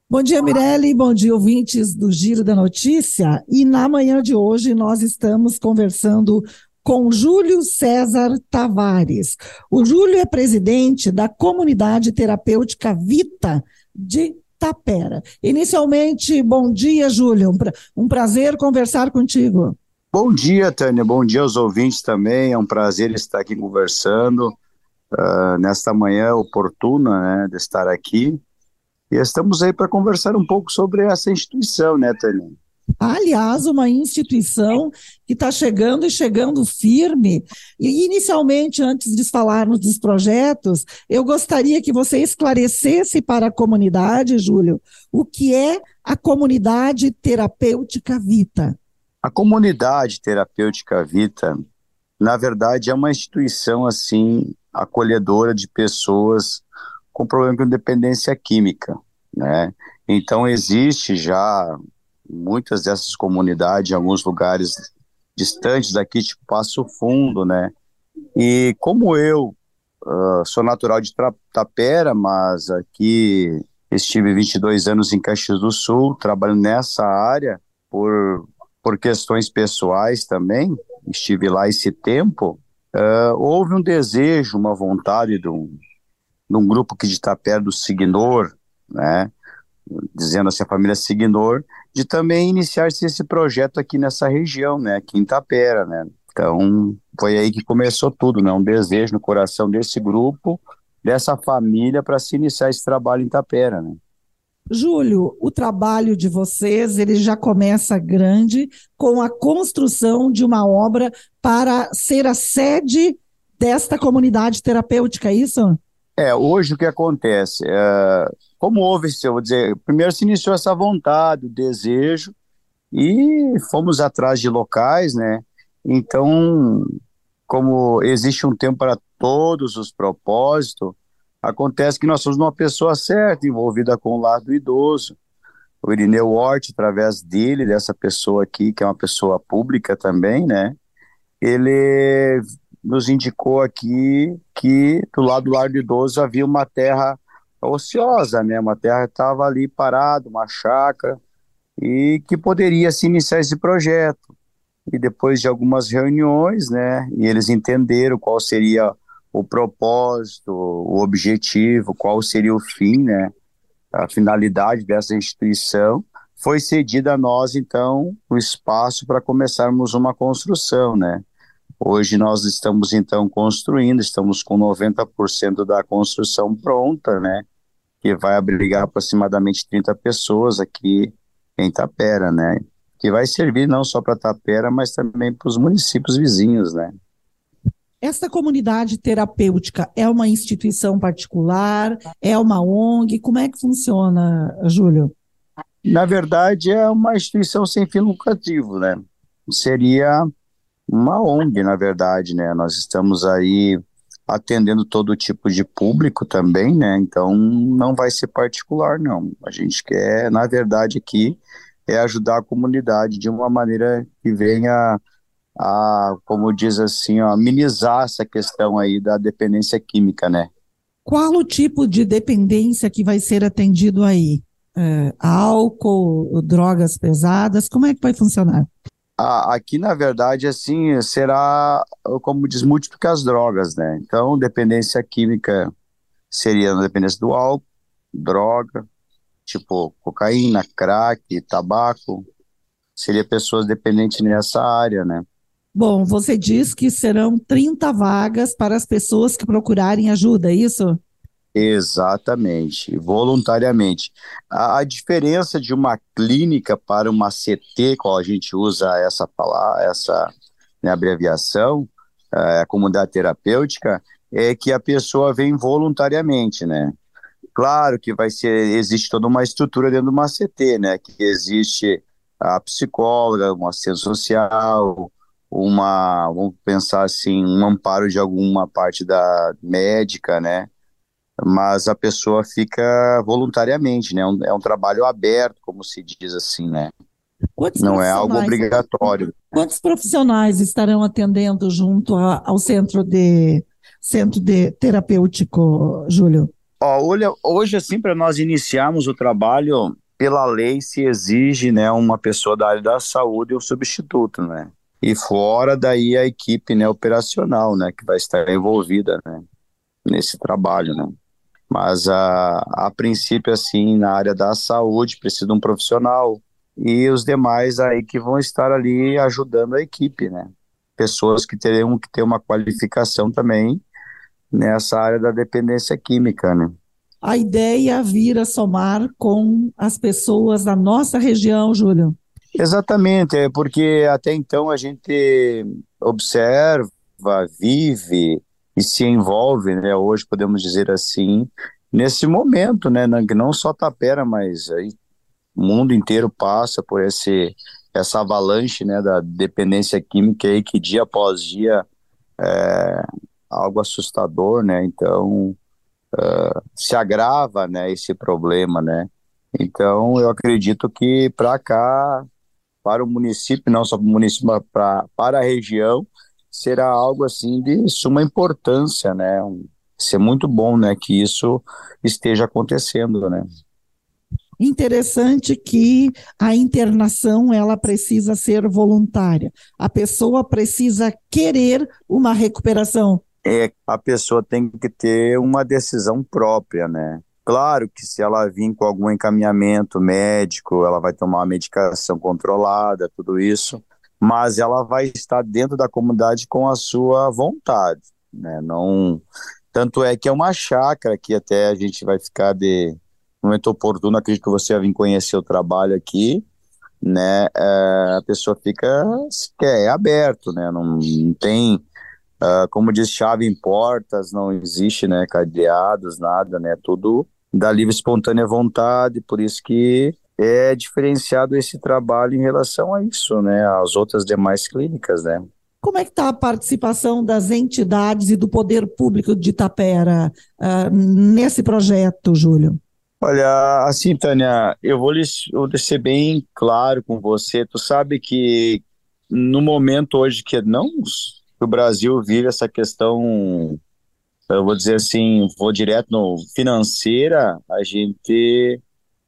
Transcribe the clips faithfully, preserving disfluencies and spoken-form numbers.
Bom dia, Mirelle. Bom dia, ouvintes do Giro da Notícia. E na manhã de hoje nós estamos conversando com Júlio César Tavares. O Júlio é presidente da Comunidade Terapêutica Vita de Tapera. Inicialmente, bom dia, Júlio. Um, pra, um prazer conversar contigo. Bom dia, Tânia. Bom dia aos ouvintes também. É um prazer estar aqui conversando uh, nesta manhã oportuna, né, de estar aqui. E estamos aí para conversar um pouco sobre essa instituição, né, Tânia? Aliás, uma instituição que está chegando e chegando firme. E, inicialmente, antes de falarmos dos projetos, eu gostaria que você esclarecesse para a comunidade, Júlio, o que é a Comunidade Terapêutica Vita. A Comunidade Terapêutica Vita, na verdade, é uma instituição, assim, acolhedora de pessoas com problema com dependência química, né? Então, existe já muitas dessas comunidades em alguns lugares distantes daqui, tipo Passo Fundo, né? E como eu uh, sou natural de Tapera, mas aqui estive vinte e dois anos em Caxias do Sul, trabalhando nessa área por, por questões pessoais também, estive lá esse tempo, uh, houve um desejo, uma vontade de um, de um grupo aqui de Tapera, do Signor, né? Dizendo assim, a família Signor, de também iniciar-se esse projeto aqui nessa região, né, aqui em Tapera, né. Então, foi aí que começou tudo, né, um desejo no coração desse grupo, dessa família, para se iniciar esse trabalho em Tapera, né. Júlio, o trabalho de vocês, ele já começa grande com a construção de uma obra para ser a sede desta comunidade terapêutica, é isso? É, hoje o que acontece, é, como houve, eu vou dizer, primeiro se iniciou essa vontade, o desejo, e fomos atrás de locais, né, então, como existe um tempo para todos os propósitos, acontece que nós somos uma pessoa certa, envolvida com o lado do idoso, o Irineu Hort, através dele, dessa pessoa aqui, que é uma pessoa pública também, né, ele nos indicou aqui que do lado do lar do idoso havia uma terra ociosa, né? Uma terra que estava ali parada, uma chácara, e que poderia se iniciar esse projeto. E depois de algumas reuniões, né? E eles entenderam qual seria o propósito, o objetivo, qual seria o fim, né? A finalidade dessa instituição. Foi cedida a nós, então, o espaço para começarmos uma construção, né? Hoje nós estamos, então, construindo, estamos com noventa por cento da construção pronta, né? Que vai abrigar aproximadamente trinta pessoas aqui em Tapera, né? Que vai servir não só para Tapera, mas também para os municípios vizinhos, né? Esta comunidade terapêutica é uma instituição particular, é uma O N G, como é que funciona, Júlio? Na verdade, é uma instituição sem fim lucrativo, né? Seria uma O N G, na verdade, né? Nós estamos aí atendendo todo tipo de público também, né? Então não vai ser particular, não. A gente quer, na verdade, aqui é ajudar a comunidade de uma maneira que venha a, como diz assim, ó, amenizar essa questão aí da dependência química, né? Qual o tipo de dependência que vai ser atendido aí? É, álcool, drogas pesadas, como é que vai funcionar? Ah, aqui, na verdade, assim, será, como diz, múltiplicas drogas, né? Então, dependência química seria a dependência do álcool, droga, tipo cocaína, crack, tabaco, seria pessoas dependentes nessa área, né? Bom, você diz que serão trinta vagas para as pessoas que procurarem ajuda, é isso? Exatamente, voluntariamente. A, a diferença de uma clínica para uma C T, qual a gente usa essa palavra, essa, né, abreviação, eh, a comunidade terapêutica, é que a pessoa vem voluntariamente, né? Claro que vai ser, existe toda uma estrutura dentro de uma C T, né? Que existe a psicóloga, uma assistente social, uma, vamos pensar assim, um amparo de alguma parte da médica, né? Mas a pessoa fica voluntariamente, né? É um, é um trabalho aberto, como se diz assim, né? Quantos Não é algo profissionais, obrigatório. quantos profissionais estarão atendendo junto a- ao centro de, centro de terapêutico, Júlio? Ó, olha, hoje, assim, para nós iniciarmos o trabalho, pela lei se exige, né, uma pessoa da área da saúde ou substituto, né? E fora daí a equipe, né, operacional, né, que vai estar envolvida, né, nesse trabalho, né? Mas a, a princípio, assim, na área da saúde, precisa de um profissional e os demais aí que vão estar ali ajudando a equipe, né? Pessoas que teriam que ter uma qualificação também nessa área da dependência química, né? A ideia vir a somar com as pessoas da nossa região, Júlio. Exatamente, é porque até então a gente observa, vive e se envolve, né? Hoje podemos dizer assim, nesse momento, né? não- Que não só Tapera, mas aí o mundo inteiro passa por esse essa avalanche, né? Da dependência química aí que dia após dia é algo assustador, né? Então se agrava, né? Esse problema, né? Então eu acredito que para cá para o município, não só para o município, mas para, para a região, será algo assim de suma importância, né? Um, ser muito bom, né, que isso esteja acontecendo, né? Interessante que a internação ela precisa ser voluntária. A pessoa precisa querer uma recuperação. É, a pessoa tem que ter uma decisão própria, né? Claro que se ela vir com algum encaminhamento médico, ela vai tomar uma medicação controlada, tudo isso, mas ela vai estar dentro da comunidade com a sua vontade, né? Não, tanto é que é uma chácara que até a gente vai ficar de no momento oportuno, acredito que você vai vir conhecer o trabalho aqui, né? É, a pessoa fica, se quer, é aberto, né? Não, não tem Uh, como diz, chave em portas, não existe, né, cadeados, nada, né, tudo da livre e espontânea vontade, por isso que é diferenciado esse trabalho em relação a isso, né, às outras demais clínicas, né. Como é que está a participação das entidades e do poder público de Itapera uh, nesse projeto, Júlio? Olha, assim, Tânia, eu vou, lhes, eu vou ser bem claro com você, tu sabe que no momento hoje que não o Brasil vive essa questão, eu vou dizer assim, vou direto no financeira, a gente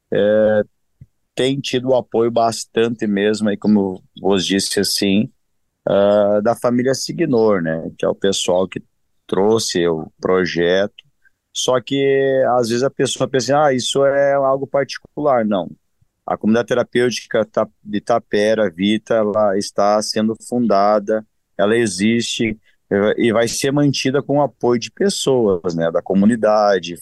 tem tido o apoio bastante mesmo, aí como eu vos disse assim, uh, da família Signor, né, que é o pessoal que trouxe o projeto, só que às vezes a pessoa pensa, ah, isso é algo particular, não. A comunidade terapêutica de Itapera, Vita, ela está sendo fundada, ela existe eh, e vai ser mantida com o apoio de pessoas, né, da comunidade,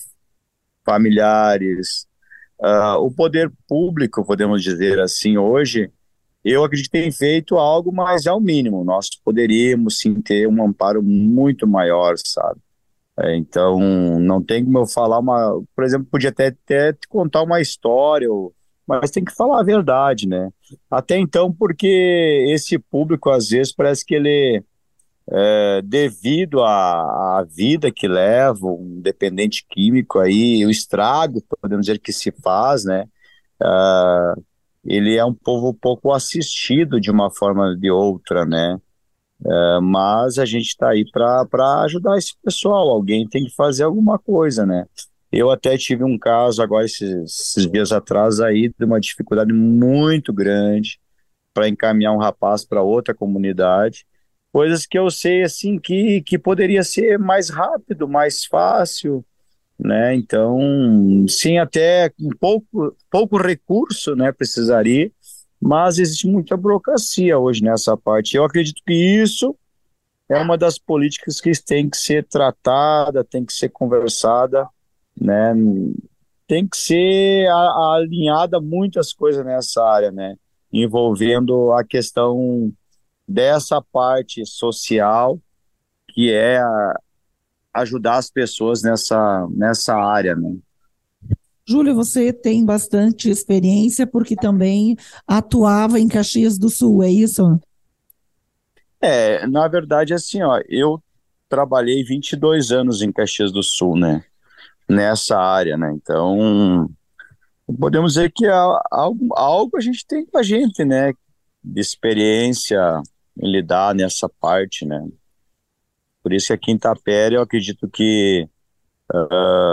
familiares. Uh, o poder público, podemos dizer assim, hoje, eu acredito que tem feito algo, mas é o mínimo. Nós poderíamos sim ter um amparo muito maior, sabe? É, então, não tem como eu falar uma. Por exemplo, podia até, até te contar uma história, ou, mas tem que falar a verdade, né? Até então, porque esse público, às vezes, parece que ele é, devido à, à vida que leva um dependente químico aí, o estrago, podemos dizer que se faz, né? Ah, ele é um povo pouco assistido de uma forma ou de outra, né? Ah, mas a gente está aí para para ajudar esse pessoal. Alguém tem que fazer alguma coisa, né? Eu até tive um caso agora esses, esses dias atrás aí de uma dificuldade muito grande para encaminhar um rapaz para outra comunidade, coisas que eu sei assim que, que poderia ser mais rápido, mais fácil, né? Então, sim, até um pouco, pouco recurso, né, precisaria, mas existe muita burocracia hoje nessa parte. Eu acredito que isso é uma das políticas que tem que ser tratada, tem que ser conversada, né? Tem que ser a, a, alinhada muitas coisas nessa área, né? Envolvendo a questão dessa parte social, que é a, ajudar as pessoas nessa, nessa área, né? Júlio, você tem bastante experiência porque também atuava em Caxias do Sul, é isso? É, na verdade, assim, ó, eu trabalhei vinte e dois anos em Caxias do Sul, né? Nessa área, né? Então, podemos dizer que a- algo, algo a gente tem com a gente, né? De experiência em lidar nessa parte, né? Por isso que aqui em Tapera eu acredito que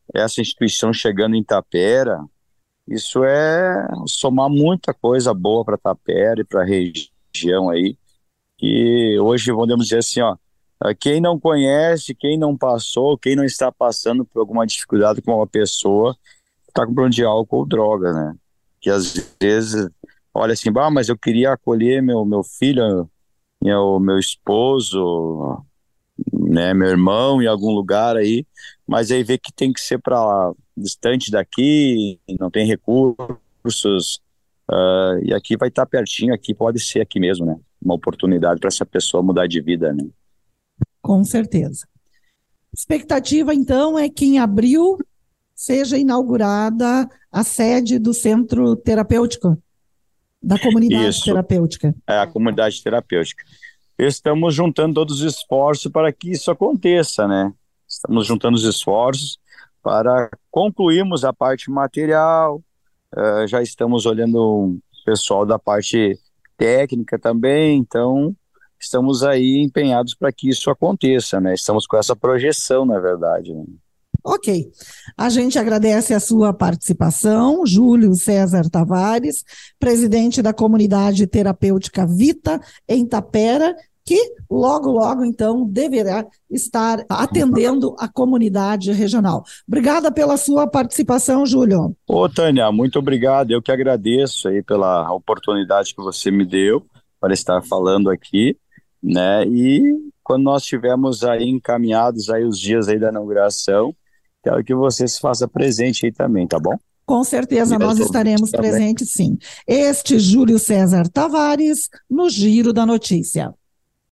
essa instituição chegando em Tapera, isso é somar muita coisa boa para Tapera e para a região aí, que hoje podemos dizer assim, ó, quem não conhece, quem não passou, quem não está passando por alguma dificuldade com uma pessoa, está com problema de álcool ou droga, né? Que às vezes, olha assim, bah, mas eu queria acolher meu, meu filho, meu, meu esposo, né, meu irmão em algum lugar aí, mas aí vê que tem que ser para distante daqui, não tem recursos, uh, e aqui vai estar pertinho, aqui pode ser aqui mesmo, né? Uma oportunidade para essa pessoa mudar de vida, né? Com certeza. Expectativa, então, é que em abril seja inaugurada a sede do centro terapêutico, da comunidade Isso, terapêutica. é a comunidade terapêutica. Estamos juntando todos os esforços para que isso aconteça, né? Estamos juntando os esforços para concluirmos a parte material, uh, já estamos olhando o pessoal da parte técnica também, então estamos aí empenhados para que isso aconteça, né? Estamos com essa projeção, na verdade, né? Ok. A gente agradece a sua participação, Júlio César Tavares, presidente da comunidade terapêutica Vita, em Tapera, que logo, logo, então, deverá estar atendendo a comunidade regional. Obrigada pela sua participação, Júlio. Ô, Tânia, muito obrigado. Eu que agradeço aí pela oportunidade que você me deu para estar falando aqui, né? E quando nós tivermos aí encaminhados aí os dias aí da inauguração, quero que você se faça presente aí também, tá bom? Com certeza nós estaremos presentes, sim. Este Júlio César Tavares, no Giro da Notícia.